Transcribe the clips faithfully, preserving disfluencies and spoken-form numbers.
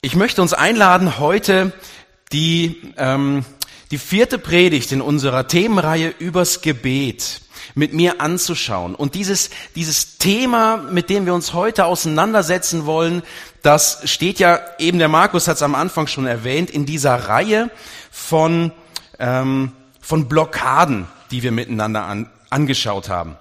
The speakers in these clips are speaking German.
Ich möchte uns einladen, heute die, ähm, die vierte Predigt in unserer Themenreihe übers Gebet mit mir anzuschauen. Und dieses, dieses Thema, mit dem wir uns heute auseinandersetzen wollen, das steht ja, eben der Markus hat es am Anfang schon erwähnt, in dieser Reihe von, ähm, von Blockaden, die wir miteinander an, angeschaut haben.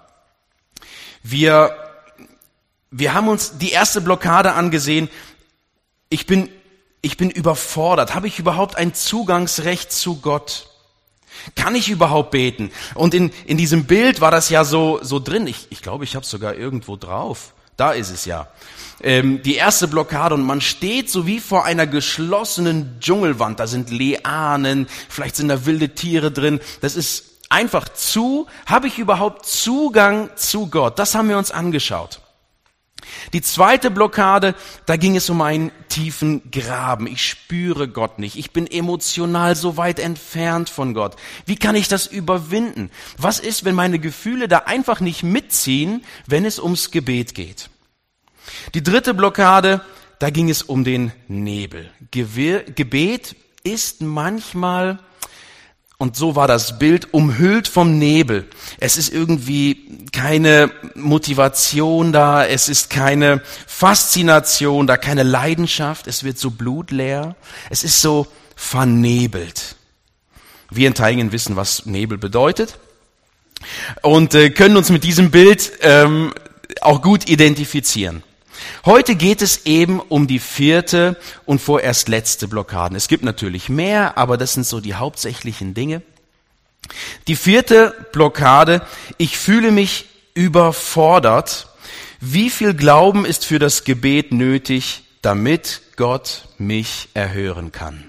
Wir, wir haben uns die erste Blockade angesehen. Ich bin, ich bin überfordert. Habe ich überhaupt ein Zugangsrecht zu Gott? Kann ich überhaupt beten? Und in, in diesem Bild war das ja so, so drin. Ich, ich glaube, ich habe es sogar irgendwo drauf. Da ist es ja. Ähm, die erste Blockade, und man steht so wie vor einer geschlossenen Dschungelwand. Da sind Lianen, vielleicht sind da wilde Tiere drin. Das ist einfach zu. Habe ich überhaupt Zugang zu Gott? Das haben wir uns angeschaut. Die zweite Blockade, da ging es um einen tiefen Graben. Ich spüre Gott nicht. Ich bin emotional so weit entfernt von Gott. Wie kann ich das überwinden? Was ist, wenn meine Gefühle da einfach nicht mitziehen, wenn es ums Gebet geht? Die dritte Blockade, da ging es um den Nebel. Gewir- Gebet ist manchmal, und so war das Bild, umhüllt vom Nebel. Es ist irgendwie keine Motivation da, es ist keine Faszination da, keine Leidenschaft, es wird so blutleer, es ist so vernebelt. Wir in Teilingen wissen, was Nebel bedeutet und äh, können uns mit diesem Bild ähm, auch gut identifizieren. Heute geht es eben um die vierte und vorerst letzte Blockade. Es gibt natürlich mehr, aber das sind so die hauptsächlichen Dinge. Die vierte Blockade: Ich fühle mich überfordert. Wie viel Glauben ist für das Gebet nötig, damit Gott mich erhören kann?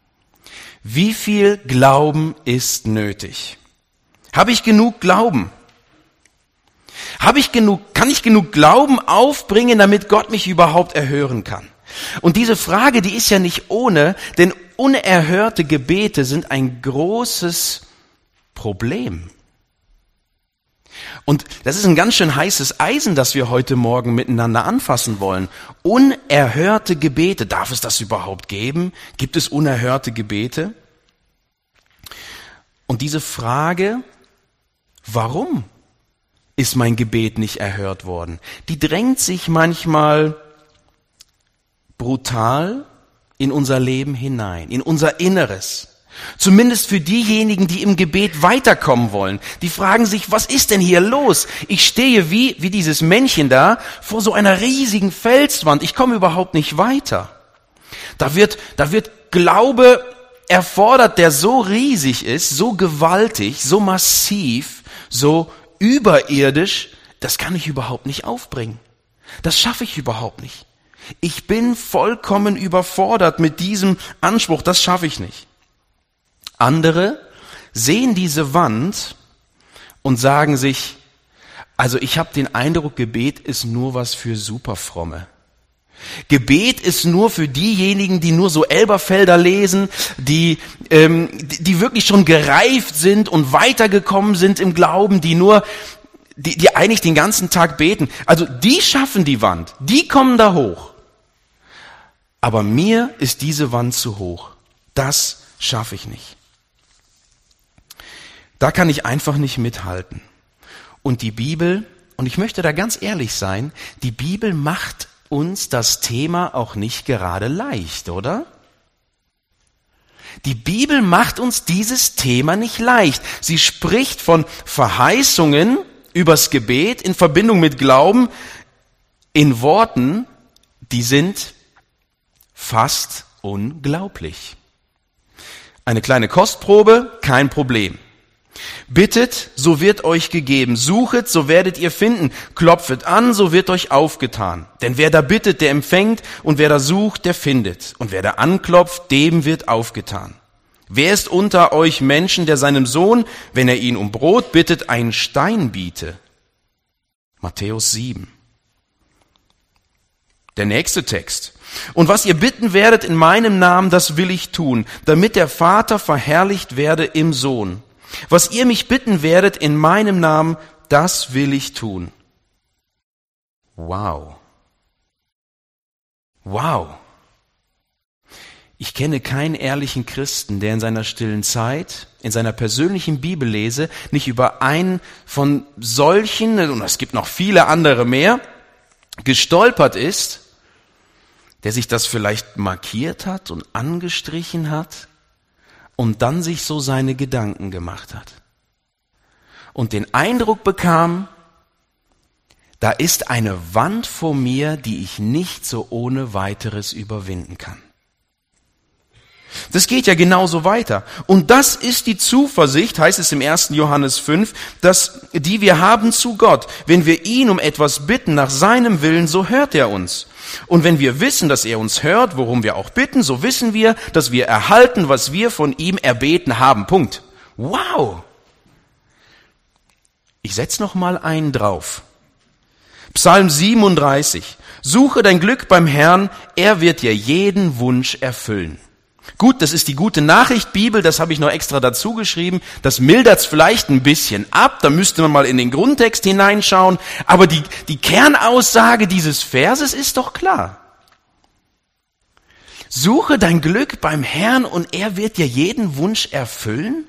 Wie viel Glauben ist nötig? Habe ich genug Glauben? Habe ich genug, kann ich genug Glauben aufbringen, damit Gott mich überhaupt erhören kann? Und diese Frage, die ist ja nicht ohne, denn unerhörte Gebete sind ein großes Problem. Und das ist ein ganz schön heißes Eisen, das wir heute Morgen miteinander anfassen wollen. Unerhörte Gebete, darf es das überhaupt geben? Gibt es unerhörte Gebete? Und diese Frage, warum ist mein Gebet nicht erhört worden? Die drängt sich manchmal brutal in unser Leben hinein, in unser Inneres. Zumindest für diejenigen, die im Gebet weiterkommen wollen. Die fragen sich, was ist denn hier los? Ich stehe wie, wie dieses Männchen da vor so einer riesigen Felswand. Ich komme überhaupt nicht weiter. Da wird, da wird Glaube erfordert, der so riesig ist, so gewaltig, so massiv, so überirdisch, das kann ich überhaupt nicht aufbringen. Das schaffe ich überhaupt nicht. Ich bin vollkommen überfordert mit diesem Anspruch, das schaffe ich nicht. Andere sehen diese Wand und sagen sich, also ich habe den Eindruck, Gebet ist nur was für Superfromme. Gebet ist nur für diejenigen, die nur so Elberfelder lesen, die, ähm, die, die wirklich schon gereift sind und weitergekommen sind im Glauben, die nur, die, die eigentlich den ganzen Tag beten. Also die schaffen die Wand, die kommen da hoch. Aber mir ist diese Wand zu hoch. Das schaffe ich nicht. Da kann ich einfach nicht mithalten. Und die Bibel, und ich möchte da ganz ehrlich sein, die Bibel macht uns das Thema auch nicht gerade leicht, oder? Die Bibel macht uns dieses Thema nicht leicht. Sie spricht von Verheißungen übers Gebet in Verbindung mit Glauben in Worten, die sind fast unglaublich. Eine kleine Kostprobe, kein Problem. Bittet, so wird euch gegeben. Suchet, so werdet ihr finden. Klopfet an, so wird euch aufgetan. Denn wer da bittet, der empfängt, und wer da sucht, der findet. Und wer da anklopft, dem wird aufgetan. Wer ist unter euch Menschen, der seinem Sohn, wenn er ihn um Brot bittet, einen Stein biete? Matthäus sieben. Der nächste Text. Und was ihr bitten werdet in meinem Namen, das will ich tun, damit der Vater verherrlicht werde im Sohn. Was ihr mich bitten werdet in meinem Namen, das will ich tun. Wow. Wow. Ich kenne keinen ehrlichen Christen, der in seiner stillen Zeit, in seiner persönlichen Bibellese nicht über einen von solchen, und es gibt noch viele andere mehr, gestolpert ist, der sich das vielleicht markiert hat und angestrichen hat und dann sich so seine Gedanken gemacht hat. Und den Eindruck bekam, da ist eine Wand vor mir, die ich nicht so ohne weiteres überwinden kann. Das geht ja genauso weiter. Und das ist die Zuversicht, heißt es im ersten Johannes fünf, dass, die wir haben zu Gott. Wenn wir ihn um etwas bitten nach seinem Willen, so hört er uns. Und wenn wir wissen, dass er uns hört, worum wir auch bitten, so wissen wir, dass wir erhalten, was wir von ihm erbeten haben. Punkt. Wow! Ich setz noch mal einen drauf. Psalm siebenunddreißig. Suche dein Glück beim Herrn, er wird dir jeden Wunsch erfüllen. Gut, das ist die gute Nachricht Bibel, das habe ich noch extra dazu geschrieben. Das mildert's vielleicht ein bisschen ab, da müsste man mal in den Grundtext hineinschauen. Aber die, die Kernaussage dieses Verses ist doch klar. Suche dein Glück beim Herrn und er wird dir jeden Wunsch erfüllen?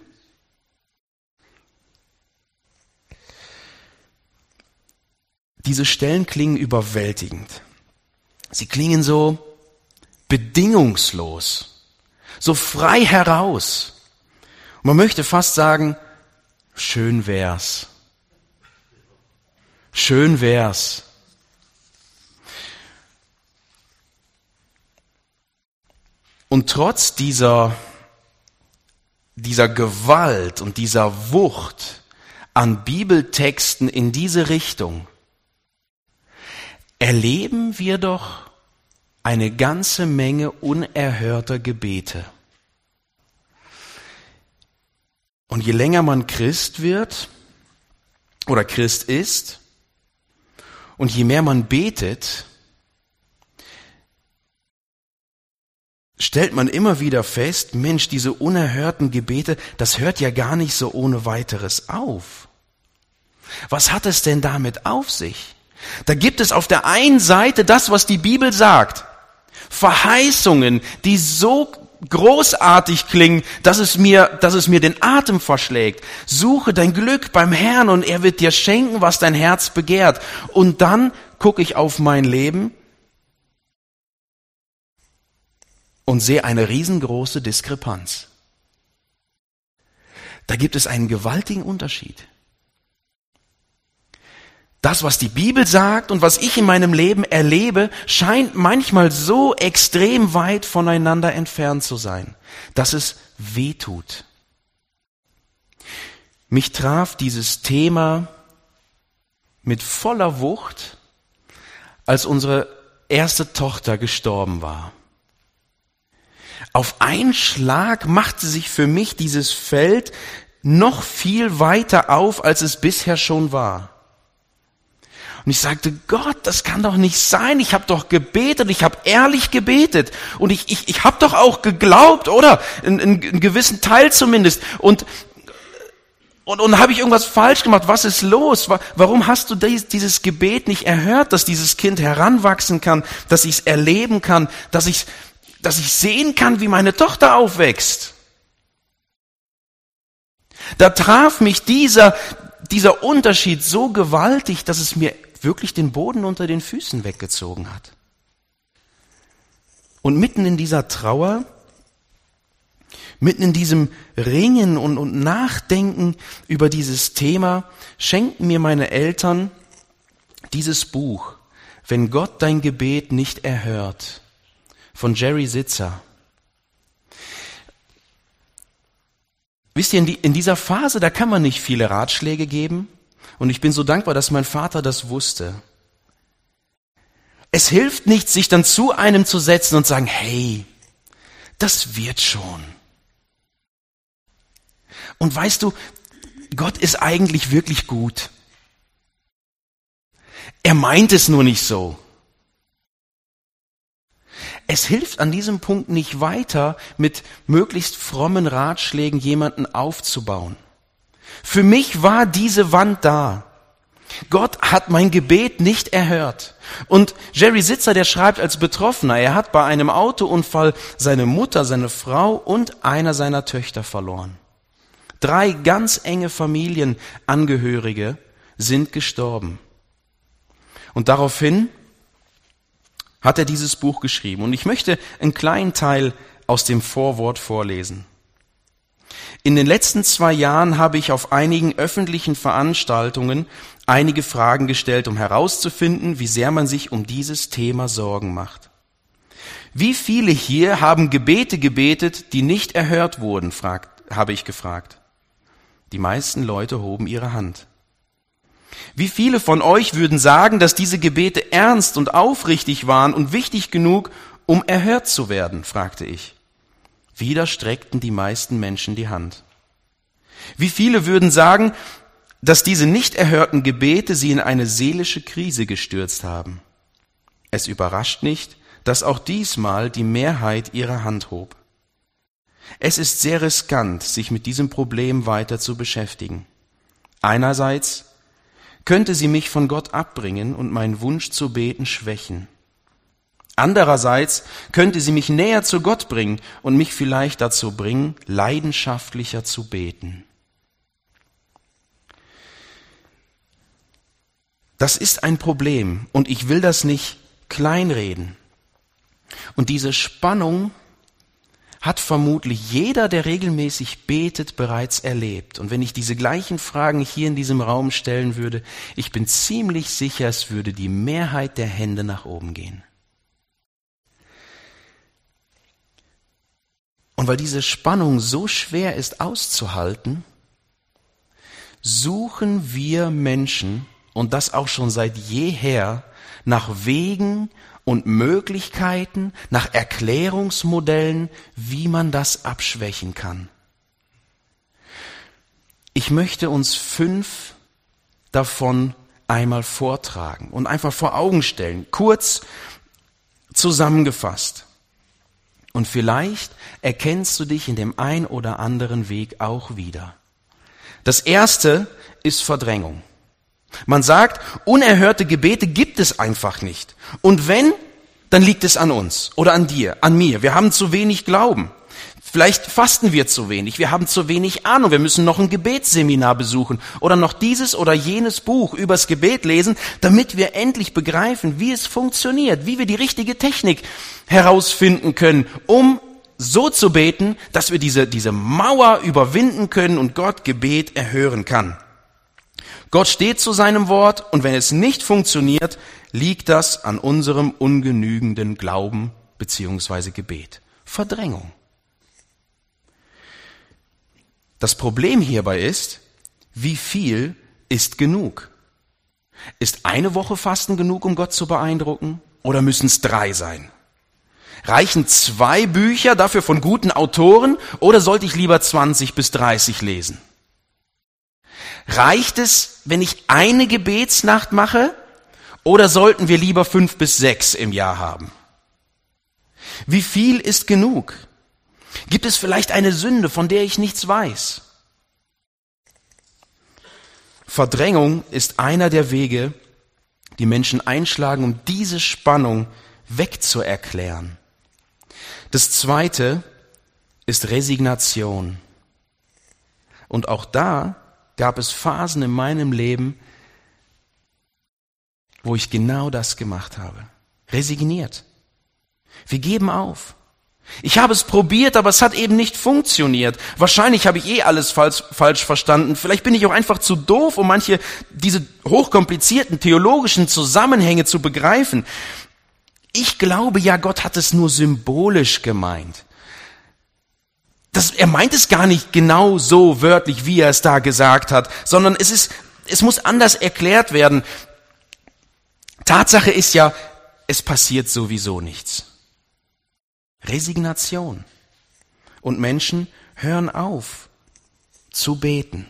Diese Stellen klingen überwältigend. Sie klingen so bedingungslos. So frei heraus. Und man möchte fast sagen, schön wär's. Schön wär's. Und trotz dieser, dieser Gewalt und dieser Wucht an Bibeltexten in diese Richtung, erleben wir doch eine ganze Menge unerhörter Gebete. Und je länger man Christ wird oder Christ ist und je mehr man betet, stellt man immer wieder fest, Mensch, diese unerhörten Gebete, das hört ja gar nicht so ohne weiteres auf. Was hat es denn damit auf sich? Da gibt es auf der einen Seite das, was die Bibel sagt. Verheißungen, die so großartig klingen, dass es mir, dass es mir den Atem verschlägt. Suche dein Glück beim Herrn und er wird dir schenken, was dein Herz begehrt. Und dann gucke ich auf mein Leben und sehe eine riesengroße Diskrepanz. Da gibt es einen gewaltigen Unterschied. Das, was die Bibel sagt und was ich in meinem Leben erlebe, scheint manchmal so extrem weit voneinander entfernt zu sein, dass es weh tut. Mich traf dieses Thema mit voller Wucht, als unsere erste Tochter gestorben war. Auf einen Schlag machte sich für mich dieses Feld noch viel weiter auf, als es bisher schon war. Und ich sagte, Gott, das kann doch nicht sein. Ich habe doch gebetet, ich habe ehrlich gebetet. Und ich, ich, ich habe doch auch geglaubt, oder? In, in, in gewissen Teil zumindest. Und, und, und habe ich irgendwas falsch gemacht? Was ist los? Warum hast du dieses Gebet nicht erhört, dass dieses Kind heranwachsen kann, dass ich es erleben kann, dass ich, dass ich sehen kann, wie meine Tochter aufwächst? Da traf mich dieser, dieser Unterschied so gewaltig, dass es mir wirklich den Boden unter den Füßen weggezogen hat. Und mitten in dieser Trauer, mitten in diesem Ringen und, und Nachdenken über dieses Thema, schenkten mir meine Eltern dieses Buch, Wenn Gott dein Gebet nicht erhört, von Jerry Sitzer. Wisst ihr, in, die, in dieser Phase, da kann man nicht viele Ratschläge geben. Und ich bin so dankbar, dass mein Vater das wusste. Es hilft nicht, sich dann zu einem zu setzen und sagen, hey, das wird schon. Und weißt du, Gott ist eigentlich wirklich gut. Er meint es nur nicht so. Es hilft an diesem Punkt nicht weiter, mit möglichst frommen Ratschlägen jemanden aufzubauen. Für mich war diese Wand da. Gott hat mein Gebet nicht erhört. Und Jerry Sitzer, der schreibt als Betroffener, er hat bei einem Autounfall seine Mutter, seine Frau und einer seiner Töchter verloren. Drei ganz enge Familienangehörige sind gestorben. Und daraufhin hat er dieses Buch geschrieben. Und ich möchte einen kleinen Teil aus dem Vorwort vorlesen. In den letzten zwei Jahren habe ich auf einigen öffentlichen Veranstaltungen einige Fragen gestellt, um herauszufinden, wie sehr man sich um dieses Thema Sorgen macht. Wie viele hier haben Gebete gebetet, die nicht erhört wurden, fragt, habe ich gefragt. Die meisten Leute hoben ihre Hand. Wie viele von euch würden sagen, dass diese Gebete ernst und aufrichtig waren und wichtig genug, um erhört zu werden, fragte ich. Wieder streckten die meisten Menschen die Hand. Wie viele würden sagen, dass diese nicht erhörten Gebete sie in eine seelische Krise gestürzt haben? Es überrascht nicht, dass auch diesmal die Mehrheit ihre Hand hob. Es ist sehr riskant, sich mit diesem Problem weiter zu beschäftigen. Einerseits könnte sie mich von Gott abbringen und meinen Wunsch zu beten schwächen. Andererseits könnte sie mich näher zu Gott bringen und mich vielleicht dazu bringen, leidenschaftlicher zu beten. Das ist ein Problem und ich will das nicht kleinreden. Und diese Spannung hat vermutlich jeder, der regelmäßig betet, bereits erlebt. Und wenn ich diese gleichen Fragen hier in diesem Raum stellen würde, ich bin ziemlich sicher, es würde die Mehrheit der Hände nach oben gehen. Und weil diese Spannung so schwer ist auszuhalten, suchen wir Menschen, und das auch schon seit jeher, nach Wegen und Möglichkeiten, nach Erklärungsmodellen, wie man das abschwächen kann. Ich möchte uns fünf davon einmal vortragen und einfach vor Augen stellen, kurz zusammengefasst. Und vielleicht erkennst du dich in dem ein oder anderen Weg auch wieder. Das erste ist Verdrängung. Man sagt, unerhörte Gebete gibt es einfach nicht. Und wenn, dann liegt es an uns oder an dir, an mir. Wir haben zu wenig Glauben. Vielleicht fasten wir zu wenig. Wir haben zu wenig Ahnung. Wir müssen noch ein Gebetsseminar besuchen oder noch dieses oder jenes Buch übers Gebet lesen, damit wir endlich begreifen, wie es funktioniert, wie wir die richtige Technik herausfinden können, um so zu beten, dass wir diese, diese Mauer überwinden können und Gott Gebet erhören kann. Gott steht zu seinem Wort und wenn es nicht funktioniert, liegt das an unserem ungenügenden Glauben bzw. Gebet. Verdrängung. Das Problem hierbei ist, wie viel ist genug? Ist eine Woche Fasten genug, um Gott zu beeindrucken? Oder müssen es drei sein? Reichen zwei Bücher dafür von guten Autoren oder sollte ich lieber zwanzig bis dreißig lesen? Reicht es, wenn ich eine Gebetsnacht mache oder sollten wir lieber fünf bis sechs im Jahr haben? Wie viel ist genug? Gibt es vielleicht eine Sünde, von der ich nichts weiß? Verdrängung ist einer der Wege, die Menschen einschlagen, um diese Spannung wegzuerklären. Das zweite ist Resignation. Und auch da gab es Phasen in meinem Leben, wo ich genau das gemacht habe. Resigniert. Wir geben auf. Ich habe es probiert, aber es hat eben nicht funktioniert. Wahrscheinlich habe ich eh alles falsch, falsch verstanden. Vielleicht bin ich auch einfach zu doof, um manche, diese hochkomplizierten theologischen Zusammenhänge zu begreifen. Ich glaube ja, Gott hat es nur symbolisch gemeint. Das, er meint es gar nicht genau so wörtlich, wie er es da gesagt hat, sondern es ist, es muss anders erklärt werden. Tatsache ist ja, es passiert sowieso nichts. Resignation. Und Menschen hören auf zu beten.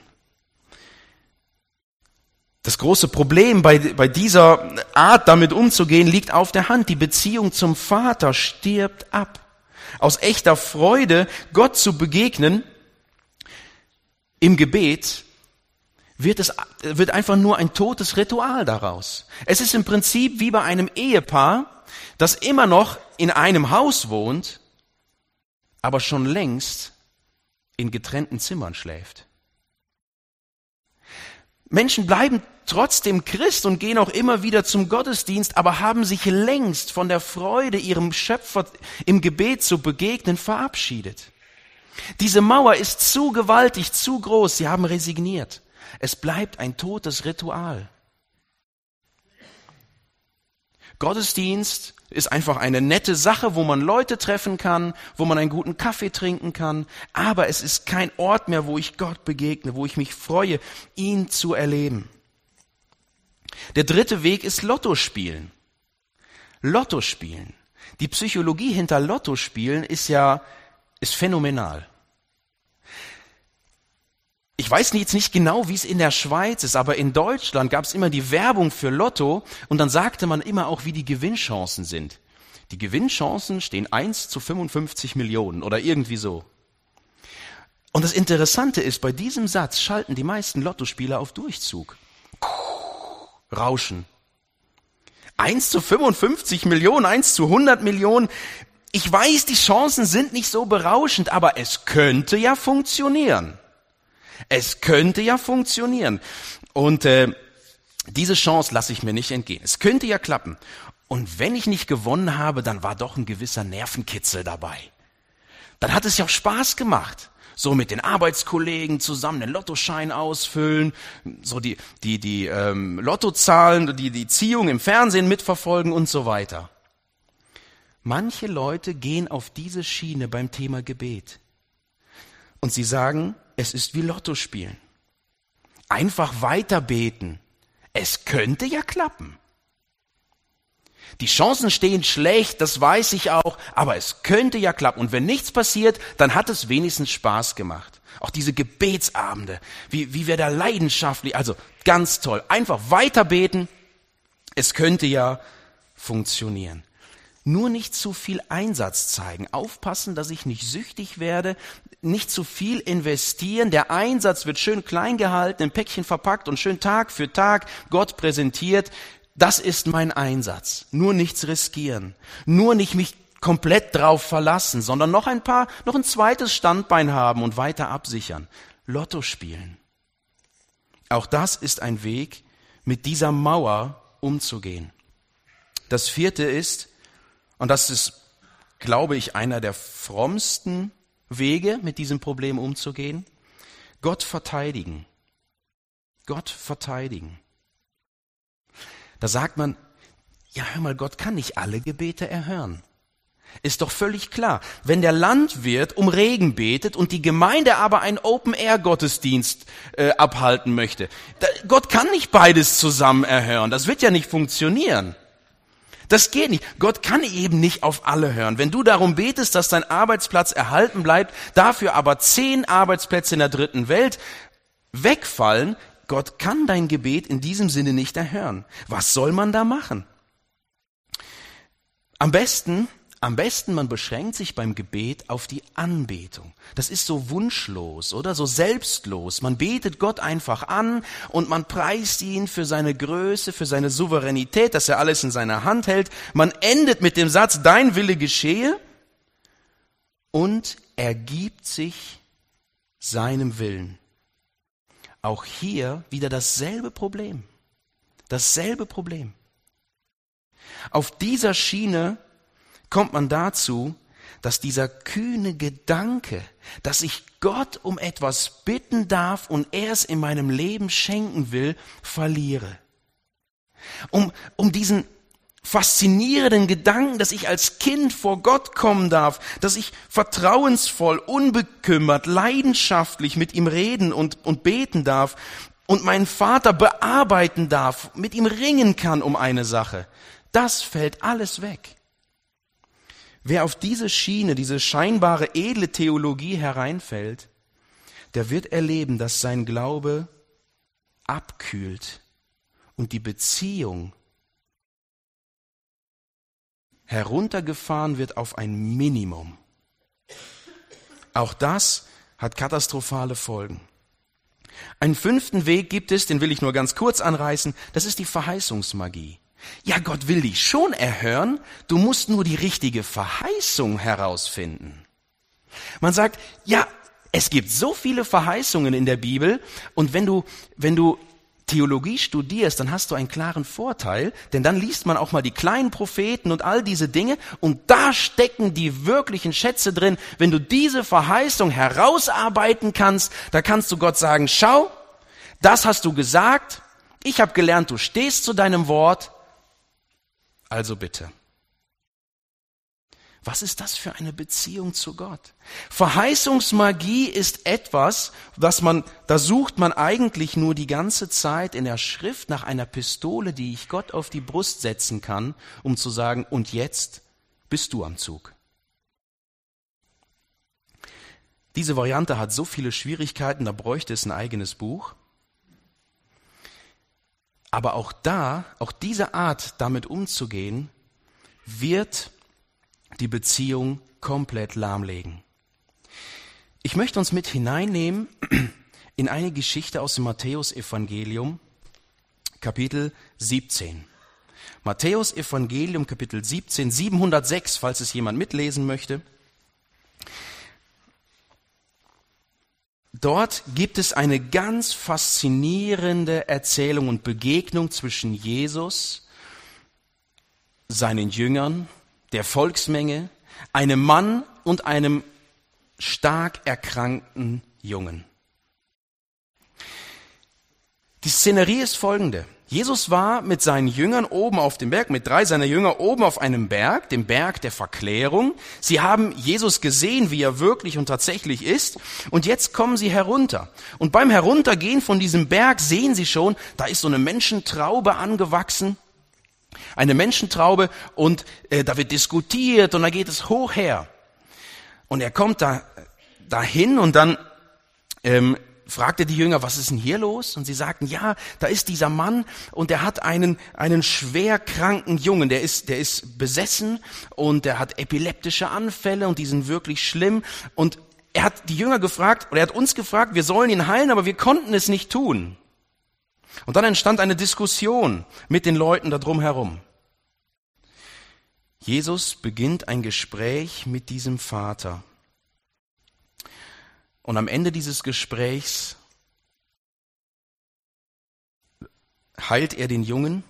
Das große Problem bei, bei dieser Art, damit umzugehen, liegt auf der Hand. Die Beziehung zum Vater stirbt ab. Aus echter Freude, Gott zu begegnen, im Gebet, wird es wird einfach nur ein totes Ritual daraus. Es ist im Prinzip wie bei einem Ehepaar, das immer noch in einem Haus wohnt, aber schon längst in getrennten Zimmern schläft. Menschen bleiben trotzdem Christ und gehen auch immer wieder zum Gottesdienst, aber haben sich längst von der Freude, ihrem Schöpfer im Gebet zu begegnen, verabschiedet. Diese Mauer ist zu gewaltig, zu groß, sie haben resigniert. Es bleibt ein totes Ritual. Gottesdienst ist einfach eine nette Sache, wo man Leute treffen kann, wo man einen guten Kaffee trinken kann, aber es ist kein Ort mehr, wo ich Gott begegne, wo ich mich freue, ihn zu erleben. Der dritte Weg ist Lottospielen. Lottospielen. Die Psychologie hinter Lottospielen ist ja ist phänomenal. Ich weiß jetzt nicht genau, wie es in der Schweiz ist, aber in Deutschland gab es immer die Werbung für Lotto und dann sagte man immer auch, wie die Gewinnchancen sind. Die Gewinnchancen stehen eins zu fünfundfünfzig Millionen oder irgendwie so. Und das Interessante ist, bei diesem Satz schalten die meisten Lottospieler auf Durchzug. Rauschen. eins zu fünfundfünfzig Millionen, eins zu hundert Millionen. Ich weiß, die Chancen sind nicht so berauschend, aber es könnte ja funktionieren. Es könnte ja funktionieren. Und äh, diese Chance lasse ich mir nicht entgehen. Es könnte ja klappen. Und wenn ich nicht gewonnen habe, dann war doch ein gewisser Nervenkitzel dabei. Dann hat es ja auch Spaß gemacht. So mit den Arbeitskollegen zusammen den Lottoschein ausfüllen, so die die die ähm, Lottozahlen, die die Ziehung im Fernsehen mitverfolgen und so weiter. Manche Leute gehen auf diese Schiene beim Thema Gebet. Und sie sagen, es ist wie Lottospielen. Einfach weiter beten. Es könnte ja klappen. Die Chancen stehen schlecht, das weiß ich auch, aber es könnte ja klappen. Und wenn nichts passiert, dann hat es wenigstens Spaß gemacht. Auch diese Gebetsabende, wie, wie wir da leidenschaftlich, also ganz toll. Einfach weiter beten, es könnte ja funktionieren. Nur nicht zu viel Einsatz zeigen. Aufpassen, dass ich nicht süchtig werde. Nicht zu viel investieren. Der Einsatz wird schön klein gehalten, in Päckchen verpackt und schön Tag für Tag Gott präsentiert. Das ist mein Einsatz. Nur nichts riskieren. Nur nicht mich komplett drauf verlassen, sondern noch ein paar, noch ein zweites Standbein haben und weiter absichern. Lotto spielen. Auch das ist ein Weg, mit dieser Mauer umzugehen. Das vierte ist, und das ist, glaube ich, einer der frommsten Wege, mit diesem Problem umzugehen, Gott verteidigen. Gott verteidigen. Da sagt man, ja hör mal, Gott kann nicht alle Gebete erhören. Ist doch völlig klar. Wenn der Landwirt um Regen betet und die Gemeinde aber einen Open-Air-Gottesdienst äh, abhalten möchte, da, Gott kann nicht beides zusammen erhören. Das wird ja nicht funktionieren. Das geht nicht. Gott kann eben nicht auf alle hören. Wenn du darum betest, dass dein Arbeitsplatz erhalten bleibt, dafür aber zehn Arbeitsplätze in der dritten Welt wegfallen, Gott kann dein Gebet in diesem Sinne nicht erhören. Was soll man da machen? Am besten, am besten man beschränkt sich beim Gebet auf die Anbetung. Das ist so wunschlos oder so selbstlos. Man betet Gott einfach an und man preist ihn für seine Größe, für seine Souveränität, dass er alles in seiner Hand hält. Man endet mit dem Satz, dein Wille geschehe, und ergibt sich seinem Willen. Auch hier wieder dasselbe Problem. Dasselbe Problem. Auf dieser Schiene kommt man dazu, dass dieser kühne Gedanke, dass ich Gott um etwas bitten darf und er es in meinem Leben schenken will, verliere. Um, um diesen faszinierenden Gedanken, dass ich als Kind vor Gott kommen darf, dass ich vertrauensvoll, unbekümmert, leidenschaftlich mit ihm reden und, und beten darf und meinen Vater bearbeiten darf, mit ihm ringen kann um eine Sache. Das fällt alles weg. Wer auf diese Schiene, diese scheinbare edle Theologie hereinfällt, der wird erleben, dass sein Glaube abkühlt und die Beziehung heruntergefahren wird auf ein Minimum. Auch das hat katastrophale Folgen. Einen fünften Weg gibt es, den will ich nur ganz kurz anreißen, das ist die Verheißungsmagie. Ja, Gott will dich schon erhören, du musst nur die richtige Verheißung herausfinden. Man sagt, ja, es gibt so viele Verheißungen in der Bibel und wenn du, wenn du Theologie studierst, dann hast du einen klaren Vorteil, denn dann liest man auch mal die kleinen Propheten und all diese Dinge und da stecken die wirklichen Schätze drin. Wenn du diese Verheißung herausarbeiten kannst, da kannst du Gott sagen, schau, das hast du gesagt, ich habe gelernt, du stehst zu deinem Wort, also bitte. Was ist das für eine Beziehung zu Gott? Verheißungsmagie ist etwas, was man, da sucht man eigentlich nur die ganze Zeit in der Schrift nach einer Pistole, die ich Gott auf die Brust setzen kann, um zu sagen, und jetzt bist du am Zug. Diese Variante hat so viele Schwierigkeiten, da bräuchte es ein eigenes Buch. Aber auch da, auch diese Art, damit umzugehen, wird die Beziehung komplett lahmlegen. Ich möchte uns mit hineinnehmen in eine Geschichte aus dem Matthäus-Evangelium, Kapitel siebzehn. Matthäus-Evangelium, Kapitel siebzehn, siebenhundertsechs, falls es jemand mitlesen möchte. Dort gibt es eine ganz faszinierende Erzählung und Begegnung zwischen Jesus, seinen Jüngern, der Volksmenge, einem Mann und einem stark erkrankten Jungen. Die Szenerie ist folgende. Jesus war mit seinen Jüngern oben auf dem Berg, mit drei seiner Jünger oben auf einem Berg, dem Berg der Verklärung. Sie haben Jesus gesehen, wie er wirklich und tatsächlich ist. Und jetzt kommen sie herunter. Und beim Heruntergehen von diesem Berg sehen sie schon, da ist so eine Menschentraube angewachsen. Eine Menschentraube und äh, da wird diskutiert und da geht es hoch her. Und er kommt da dahin und dann ähm, fragte die Jünger, was ist denn hier los? Und sie sagten, ja, da ist dieser Mann und der hat einen einen schwer kranken Jungen, der ist der ist besessen und der hat epileptische Anfälle und die sind wirklich schlimm. Und er hat die Jünger gefragt oder er hat uns gefragt, wir sollen ihn heilen, aber wir konnten es nicht tun. Und dann entstand eine Diskussion mit den Leuten da drum herum. Jesus beginnt ein Gespräch mit diesem Vater. Und am Ende dieses Gesprächs heilt er den Jungen.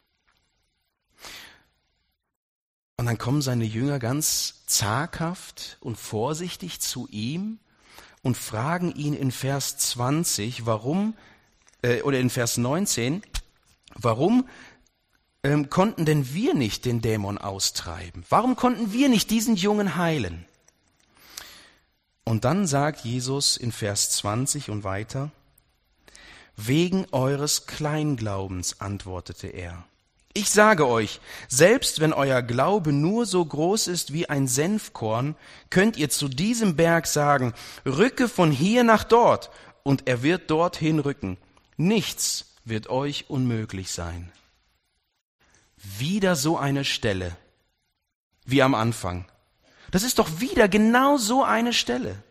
Und dann kommen seine Jünger ganz zaghaft und vorsichtig zu ihm und fragen ihn in Vers zwanzig, warum oder in Vers neunzehn, warum ähm, konnten denn wir nicht den Dämon austreiben? Warum konnten wir nicht diesen Jungen heilen? Und dann sagt Jesus in Vers zwanzig und weiter, wegen eures Kleinglaubens, antwortete er. Ich sage euch, selbst wenn euer Glaube nur so groß ist wie ein Senfkorn, könnt ihr zu diesem Berg sagen, rücke von hier nach dort, und er wird dorthin rücken. Nichts wird euch unmöglich sein. Wieder so eine Stelle wie am Anfang. Das ist doch wieder genau so eine Stelle.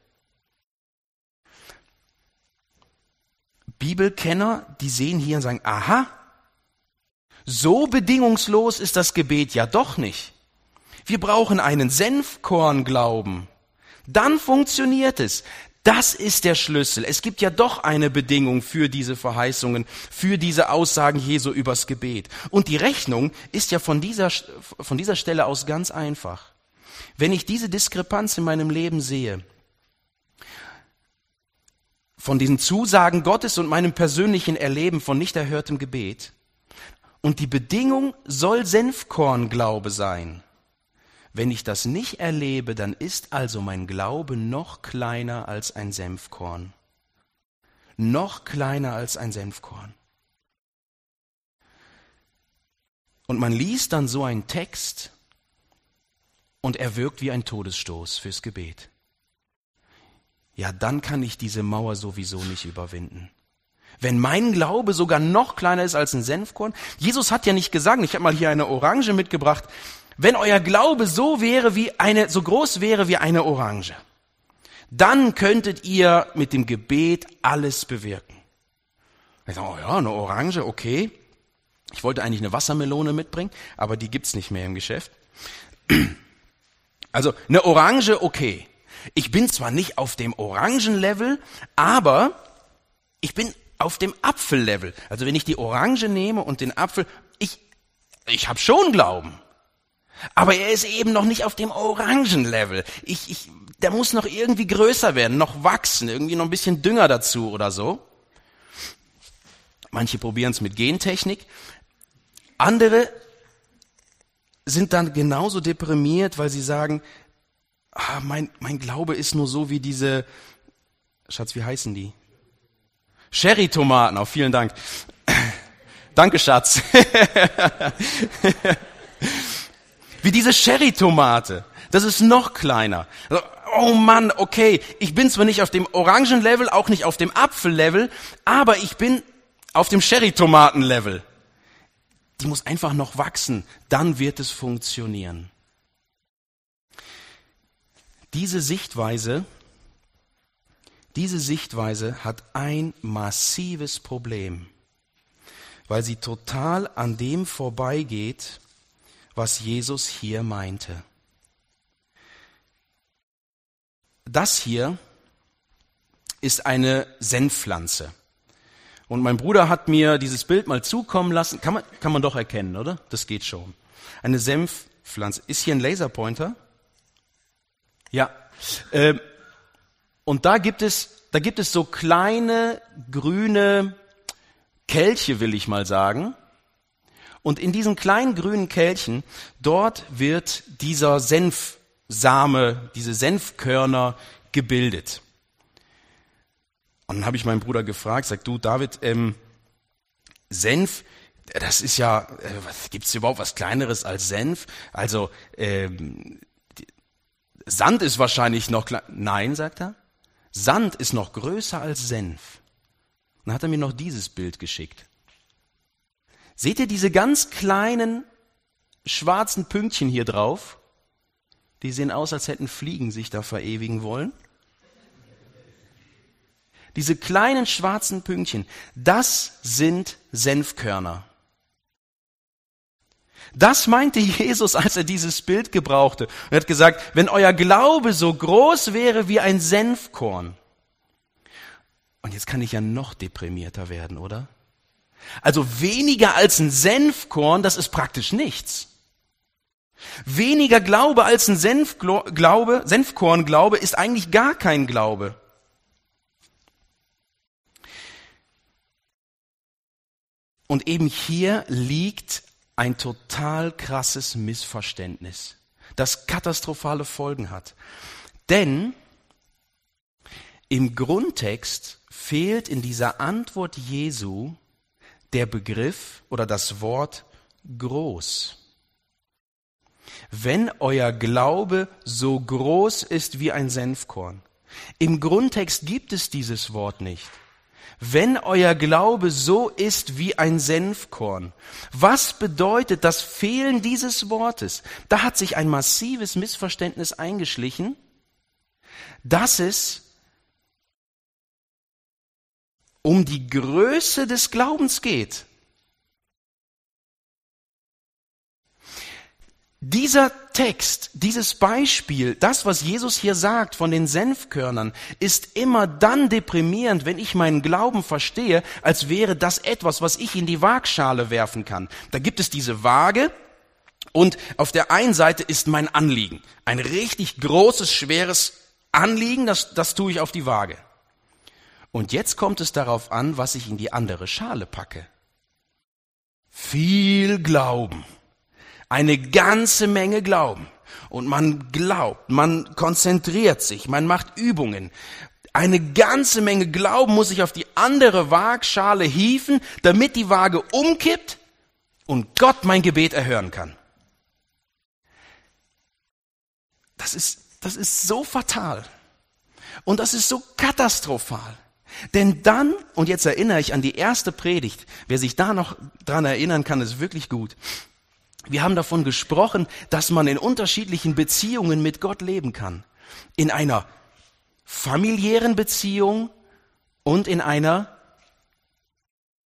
Bibelkenner, die sehen hier und sagen, aha, so bedingungslos ist das Gebet ja doch nicht. Wir brauchen einen Senfkornglauben. Dann funktioniert es. Das ist der Schlüssel. Es gibt ja doch eine Bedingung für diese Verheißungen, für diese Aussagen Jesu übers Gebet. Und die Rechnung ist ja von dieser, von dieser Stelle aus ganz einfach. Wenn ich diese Diskrepanz in meinem Leben sehe, von diesen Zusagen Gottes und meinem persönlichen Erleben von nicht erhörtem Gebet, und die Bedingung soll Senfkornglaube sein. Wenn ich das nicht erlebe, dann ist also mein Glaube noch kleiner als ein Senfkorn. Noch kleiner als ein Senfkorn. Und man liest dann so einen Text und er wirkt wie ein Todesstoß fürs Gebet. Ja, dann kann ich diese Mauer sowieso nicht überwinden. Wenn mein Glaube sogar noch kleiner ist als ein Senfkorn. Jesus hat ja nicht gesagt, ich habe mal hier eine Orange mitgebracht, wenn euer Glaube so wäre wie eine, so groß wäre wie eine Orange, dann könntet ihr mit dem Gebet alles bewirken. Ich sage, oh ja, eine Orange, okay. Ich wollte eigentlich eine Wassermelone mitbringen, aber die gibt's nicht mehr im Geschäft. Also eine Orange, okay. Ich bin zwar nicht auf dem Orangenlevel, aber ich bin auf dem Apfellevel. Also wenn ich die Orange nehme und den Apfel, ich, ich habe schon Glauben. Aber er ist eben noch nicht auf dem Orangenlevel. Ich, ich, der muss noch irgendwie größer werden, noch wachsen, irgendwie noch ein bisschen Dünger dazu oder so. Manche probieren es mit Gentechnik. Andere sind dann genauso deprimiert, weil sie sagen, ah, mein, mein Glaube ist nur so wie diese, Schatz, wie heißen die? Cherry-Tomaten, auch vielen Dank. Danke, Schatz. Wie diese Cherry-Tomate. Das ist noch kleiner. Oh Mann, okay, ich bin zwar nicht auf dem Orangenlevel, auch nicht auf dem Apfellevel, aber ich bin auf dem Cherry-Tomaten-Level. Die muss einfach noch wachsen, dann wird es funktionieren. Diese Sichtweise, diese Sichtweise hat ein massives Problem, weil sie total an dem vorbeigeht, was Jesus hier meinte. Das hier ist eine Senfpflanze. Und mein Bruder hat mir dieses Bild mal zukommen lassen. Kann man, kann man doch erkennen, oder? Das geht schon. Eine Senfpflanze. Ist hier ein Laserpointer? Ja. Ähm, und da gibt es, da gibt es so kleine grüne Kelche, will ich mal sagen. Und in diesen kleinen grünen Kelchen, dort wird dieser Senfsame, diese Senfkörner gebildet. Und dann habe ich meinen Bruder gefragt, sag du David, ähm, Senf, das ist ja, äh, gibt es überhaupt was Kleineres als Senf? Also ähm, die, Sand ist wahrscheinlich noch kleiner. Nein, sagt er, Sand ist noch größer als Senf. Und dann hat er mir noch dieses Bild geschickt. Seht ihr diese ganz kleinen schwarzen Pünktchen hier drauf? Die sehen aus, als hätten Fliegen sich da verewigen wollen. Diese kleinen schwarzen Pünktchen, das sind Senfkörner. Das meinte Jesus, als er dieses Bild gebrauchte. Er hat gesagt, wenn euer Glaube so groß wäre wie ein Senfkorn. Und jetzt kann ich ja noch deprimierter werden, oder? Also weniger als ein Senfkorn, das ist praktisch nichts. Weniger Glaube als ein Senfglaube, Senfkornglaube ist eigentlich gar kein Glaube. Und eben hier liegt ein total krasses Missverständnis, das katastrophale Folgen hat. Denn im Grundtext fehlt in dieser Antwort Jesu der Begriff oder das Wort groß. Wenn euer Glaube so groß ist wie ein Senfkorn. Im Grundtext gibt es dieses Wort nicht. Wenn euer Glaube so ist wie ein Senfkorn. Was bedeutet das Fehlen dieses Wortes? Da hat sich ein massives Missverständnis eingeschlichen, dass es um die Größe des Glaubens geht. Dieser Text, dieses Beispiel, das, was Jesus hier sagt von den Senfkörnern, ist immer dann deprimierend, wenn ich meinen Glauben verstehe, als wäre das etwas, was ich in die Waagschale werfen kann. Da gibt es diese Waage und auf der einen Seite ist mein Anliegen. Ein richtig großes, schweres Anliegen, das, das tue ich auf die Waage. Und jetzt kommt es darauf an, was ich in die andere Schale packe. Viel Glauben. Eine ganze Menge Glauben. Und man glaubt, man konzentriert sich, man macht Übungen. Eine ganze Menge Glauben muss ich auf die andere Waagschale hieven, damit die Waage umkippt und Gott mein Gebet erhören kann. Das ist, das ist so fatal. Und das ist so katastrophal. Denn dann, und jetzt erinnere ich an die erste Predigt, wer sich da noch dran erinnern kann, ist wirklich gut. Wir haben davon gesprochen, dass man in unterschiedlichen Beziehungen mit Gott leben kann. In einer familiären Beziehung und in einer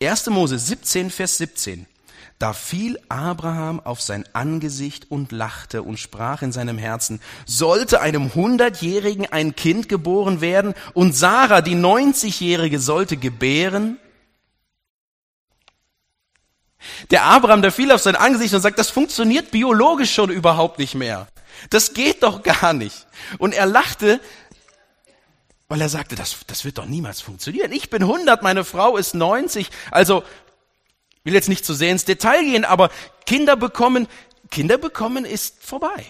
erster Mose siebzehn, Vers siebzehn. Da fiel Abraham auf sein Angesicht und lachte und sprach in seinem Herzen, sollte einem hundertjährigen ein Kind geboren werden und Sarah, die neunzigjährige, sollte gebären? Der Abraham, der fiel auf sein Angesicht und sagt, das funktioniert biologisch schon überhaupt nicht mehr. Das geht doch gar nicht. Und er lachte, weil er sagte, das, das wird doch niemals funktionieren. Ich bin hundert, meine Frau ist neunzig, also ich will jetzt nicht zu sehr ins Detail gehen, aber Kinder bekommen, Kinder bekommen ist vorbei.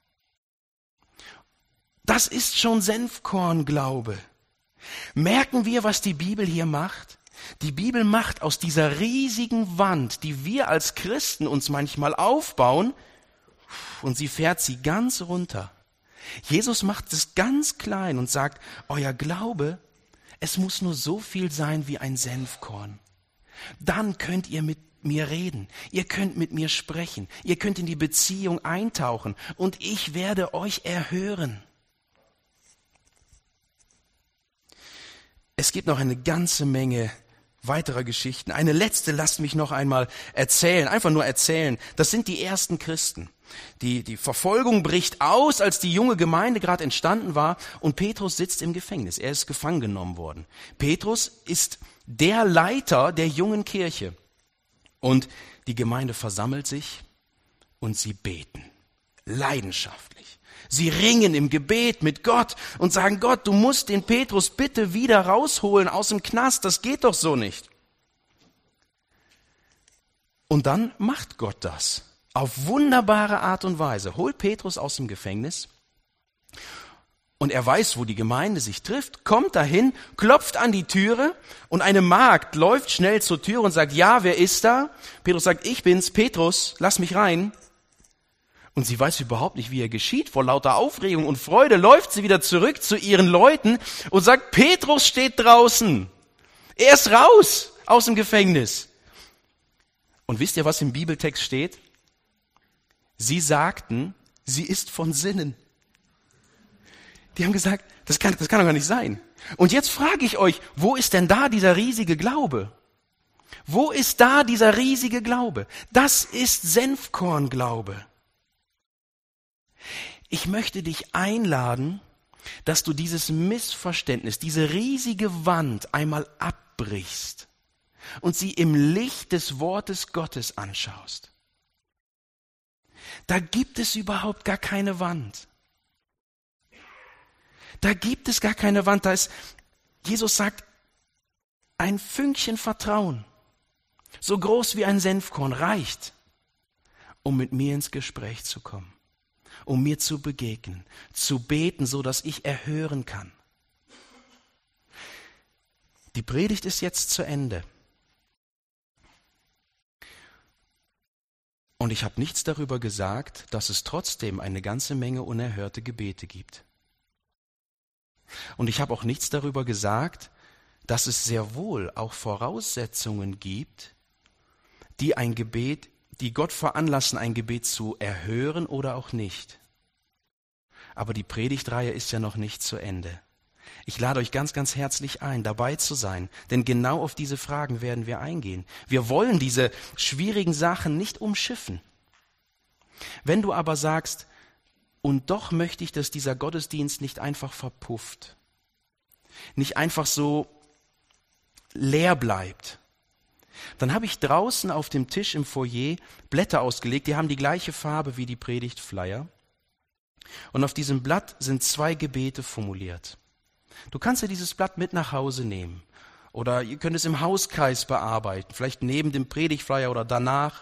Das ist schon Senfkornglaube. Merken wir, was die Bibel hier macht? Die Bibel macht aus dieser riesigen Wand, die wir als Christen uns manchmal aufbauen, und sie fährt sie ganz runter. Jesus macht es ganz klein und sagt, euer Glaube, es muss nur so viel sein wie ein Senfkorn. Dann könnt ihr mit mir reden, ihr könnt mit mir sprechen, ihr könnt in die Beziehung eintauchen und ich werde euch erhören. Es gibt noch eine ganze Menge weiterer Geschichten. Eine letzte, lasst mich noch einmal erzählen, einfach nur erzählen. Das sind die ersten Christen. Die, die Verfolgung bricht aus, als die junge Gemeinde gerade entstanden war und Petrus sitzt im Gefängnis. Er ist gefangen genommen worden. Petrus ist der Leiter der jungen Kirche. Und die Gemeinde versammelt sich und sie beten. Leidenschaftlich. Sie ringen im Gebet mit Gott und sagen, Gott, du musst den Petrus bitte wieder rausholen aus dem Knast. Das geht doch so nicht. Und dann macht Gott das. Auf wunderbare Art und Weise. Holt Petrus aus dem Gefängnis. Und er weiß, wo die Gemeinde sich trifft, kommt dahin, klopft an die Türe und eine Magd läuft schnell zur Tür und sagt, ja, wer ist da? Petrus sagt, ich bin's, Petrus, lass mich rein. Und sie weiß überhaupt nicht, wie er geschieht. Vor lauter Aufregung und Freude läuft sie wieder zurück zu ihren Leuten und sagt, Petrus steht draußen. Er ist raus aus dem Gefängnis. Und wisst ihr, was im Bibeltext steht? Sie sagten, sie ist von Sinnen. Die haben gesagt, das kann, das kann doch gar nicht sein. Und jetzt frage ich euch, wo ist denn da dieser riesige Glaube? Wo ist da dieser riesige Glaube? Das ist Senfkornglaube. Ich möchte dich einladen, dass du dieses Missverständnis, diese riesige Wand einmal abbrichst und sie im Licht des Wortes Gottes anschaust. Da gibt es überhaupt gar keine Wand. Da gibt es gar keine Wand. Da ist, Jesus sagt, ein Fünkchen Vertrauen, so groß wie ein Senfkorn, reicht, um mit mir ins Gespräch zu kommen, um mir zu begegnen, zu beten, so dass ich erhören kann. Die Predigt ist jetzt zu Ende. Und ich habe nichts darüber gesagt, dass es trotzdem eine ganze Menge unerhörte Gebete gibt. Und ich habe auch nichts darüber gesagt, dass es sehr wohl auch Voraussetzungen gibt, die ein Gebet, die Gott veranlassen, ein Gebet zu erhören oder auch nicht. Aber die Predigtreihe ist ja noch nicht zu Ende. Ich lade euch ganz, ganz herzlich ein, dabei zu sein, denn genau auf diese Fragen werden wir eingehen. Wir wollen diese schwierigen Sachen nicht umschiffen. Wenn du aber sagst, und doch möchte ich, dass dieser Gottesdienst nicht einfach verpufft, nicht einfach so leer bleibt, dann habe ich draußen auf dem Tisch im Foyer Blätter ausgelegt, die haben die gleiche Farbe wie die Predigtflyer. Und auf diesem Blatt sind zwei Gebete formuliert. Du kannst dir dieses Blatt mit nach Hause nehmen oder ihr könnt es im Hauskreis bearbeiten, vielleicht neben dem Predigtflyer oder danach.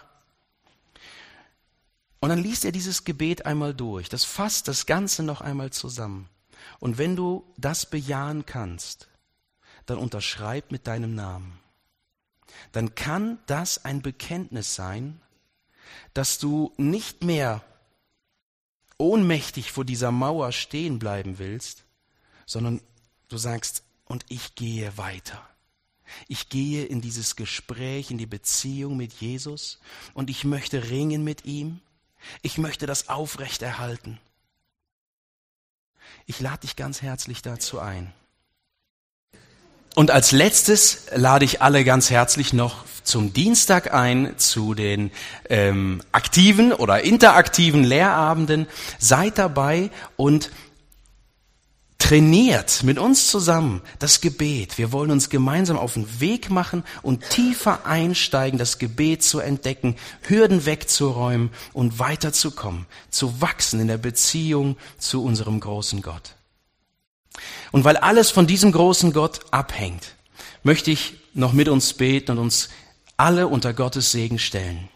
Und dann liest er dieses Gebet einmal durch, das fasst das Ganze noch einmal zusammen. Und wenn du das bejahen kannst, dann unterschreib mit deinem Namen. Dann kann das ein Bekenntnis sein, dass du nicht mehr ohnmächtig vor dieser Mauer stehen bleiben willst, sondern du sagst, und ich gehe weiter. Ich gehe in dieses Gespräch, in die Beziehung mit Jesus und ich möchte ringen mit ihm. Ich möchte das aufrechterhalten. Ich lade dich ganz herzlich dazu ein. Und als letztes lade ich alle ganz herzlich noch zum Dienstag ein, zu den ähm, aktiven oder interaktiven Lehrabenden. Seid dabei und trainiert mit uns zusammen das Gebet. Wir wollen uns gemeinsam auf den Weg machen und tiefer einsteigen, das Gebet zu entdecken, Hürden wegzuräumen und weiterzukommen, zu wachsen in der Beziehung zu unserem großen Gott. Und weil alles von diesem großen Gott abhängt, möchte ich noch mit uns beten und uns alle unter Gottes Segen stellen.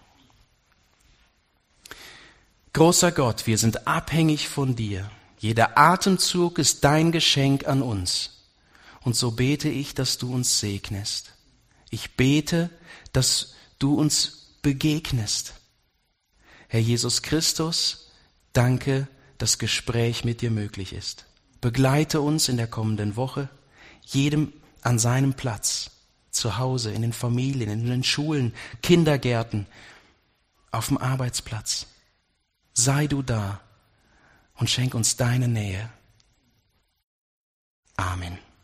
Großer Gott, wir sind abhängig von dir. Jeder Atemzug ist dein Geschenk an uns. Und so bete ich, dass du uns segnest. Ich bete, dass du uns begegnest. Herr Jesus Christus, danke, dass Gespräch mit dir möglich ist. Begleite uns in der kommenden Woche, jedem an seinem Platz, zu Hause, in den Familien, in den Schulen, Kindergärten, auf dem Arbeitsplatz. Sei du da und schenk uns deine Nähe. Amen.